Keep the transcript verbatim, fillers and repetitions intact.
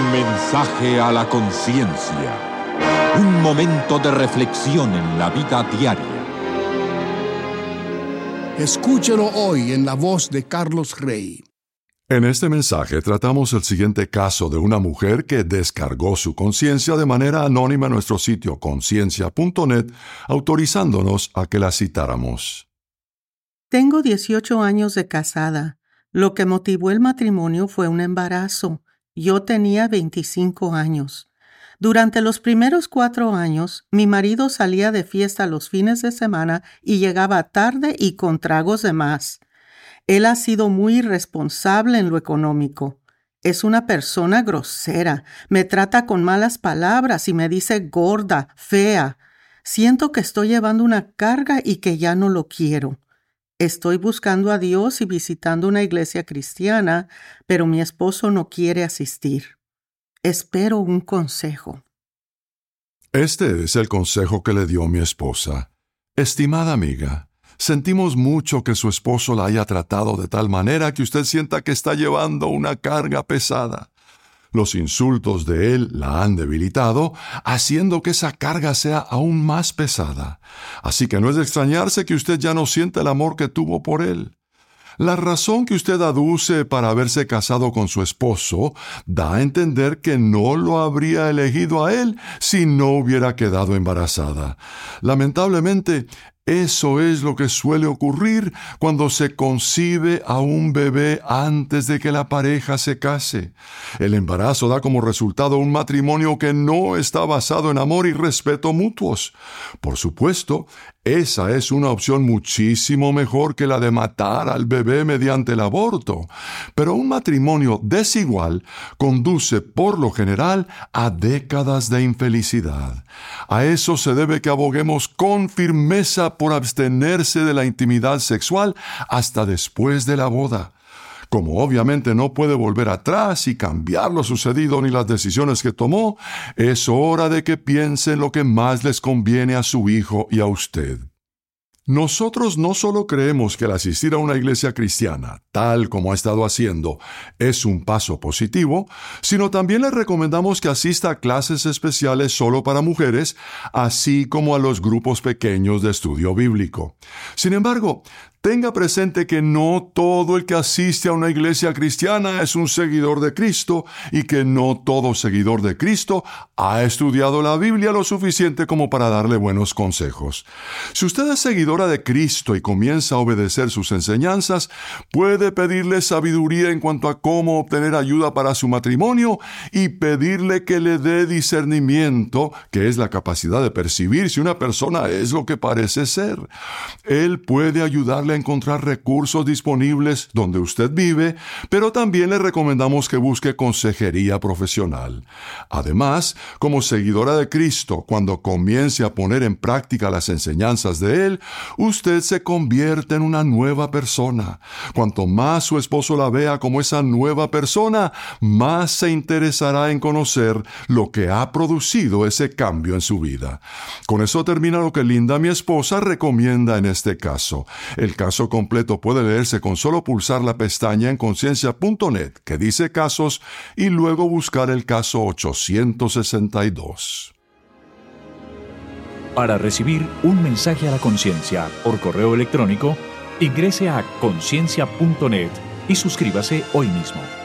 Mensaje a la conciencia. Un momento de reflexión en la vida diaria. Escúchelo hoy en la voz de Carlos Rey. En este mensaje tratamos el siguiente caso de una mujer que descargó su conciencia de manera anónima en nuestro sitio conciencia punto net, autorizándonos a que la citáramos. Tengo dieciocho años de casada. Lo que motivó el matrimonio fue un embarazo. Yo tenía veinticinco años. Durante los primeros cuatro años, mi marido salía de fiesta los fines de semana y llegaba tarde y con tragos de más. Él ha sido muy irresponsable en lo económico. Es una persona grosera. Me trata con malas palabras y me dice gorda, fea. Siento que estoy llevando una carga y que ya no lo quiero. Estoy buscando a Dios y visitando una iglesia cristiana, pero mi esposo no quiere asistir. Espero un consejo. Este es el consejo que le dio mi esposa. Estimada amiga, sentimos mucho que su esposo la haya tratado de tal manera que usted sienta que está llevando una carga pesada. Los insultos de él la han debilitado, haciendo que esa carga sea aún más pesada. Así que no es de extrañarse que usted ya no sienta el amor que tuvo por él. La razón que usted aduce para haberse casado con su esposo da a entender que no lo habría elegido a él si no hubiera quedado embarazada. Lamentablemente, eso es lo que suele ocurrir cuando se concibe a un bebé antes de que la pareja se case. El embarazo da como resultado un matrimonio que no está basado en amor y respeto mutuos. Por supuesto, esa es una opción muchísimo mejor que la de matar al bebé mediante el aborto. Pero un matrimonio desigual conduce por lo general a décadas de infelicidad. A eso se debe que aboguemos con firmeza por abstenerse de la intimidad sexual hasta después de la boda. Como obviamente no puede volver atrás y cambiar lo sucedido ni las decisiones que tomó, es hora de que piense en lo que más les conviene a su hijo y a usted. Nosotros no solo creemos que el asistir a una iglesia cristiana, tal como ha estado haciendo, es un paso positivo, sino también le recomendamos que asista a clases especiales solo para mujeres, así como a los grupos pequeños de estudio bíblico. Sin embargo, tenga presente que no todo el que asiste a una iglesia cristiana es un seguidor de Cristo y que no todo seguidor de Cristo ha estudiado la Biblia lo suficiente como para darle buenos consejos. Si usted es seguidora de Cristo y comienza a obedecer sus enseñanzas, puede pedirle sabiduría en cuanto a cómo obtener ayuda para su matrimonio y pedirle que le dé discernimiento, que es la capacidad de percibir si una persona es lo que parece ser. Él puede ayudarle a encontrar recursos disponibles donde usted vive, pero también le recomendamos que busque consejería profesional. Además, como seguidora de Cristo, cuando comience a poner en práctica las enseñanzas de Él, usted se convierte en una nueva persona. Cuanto más su esposo la vea como esa nueva persona, más se interesará en conocer lo que ha producido ese cambio en su vida. Con eso termina lo que Linda, mi esposa, recomienda en este caso. El caso completo puede leerse con solo pulsar la pestaña en conciencia punto net que dice casos y luego buscar el caso ochocientos sesenta y dos. Para recibir un mensaje a la conciencia por correo electrónico, ingrese a conciencia punto net y suscríbase hoy mismo.